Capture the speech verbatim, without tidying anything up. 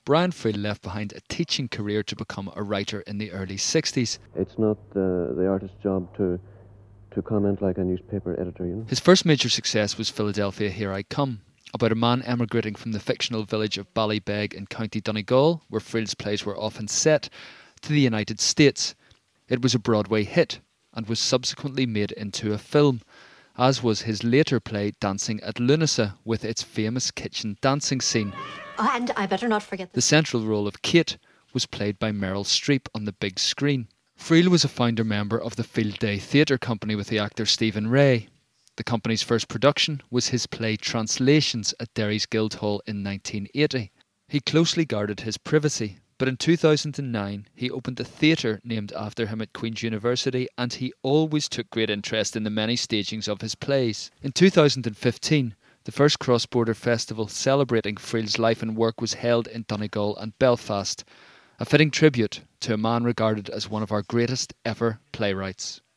Brian Friel left behind a teaching career to become a writer in the early sixties. It's not uh, the artist's job to to comment like a newspaper editor, you know. His first major success was Philadelphia Here I Come, about a man emigrating from the fictional village of Ballybeg in County Donegal, where Friel's plays were often set, to the United States. It was a Broadway hit and was subsequently made into a film, as was his later play Dancing at Lunasa, with its famous kitchen dancing scene. Oh, and I better not forget... The central role of Kate was played by Meryl Streep on the big screen. Friel was a founder member of the Field Day Theatre Company with the actor Stephen Rea. The company's first production was his play Translations at Derry's Guildhall in nineteen eighty. He closely guarded his privacy, but in two thousand nine he opened a theatre named after him at Queen's University, and he always took great interest in the many stagings of his plays. In two thousand fifteen, the first cross-border festival celebrating Friel's life and work was held in Donegal and Belfast, a fitting tribute to a man regarded as one of our greatest ever playwrights.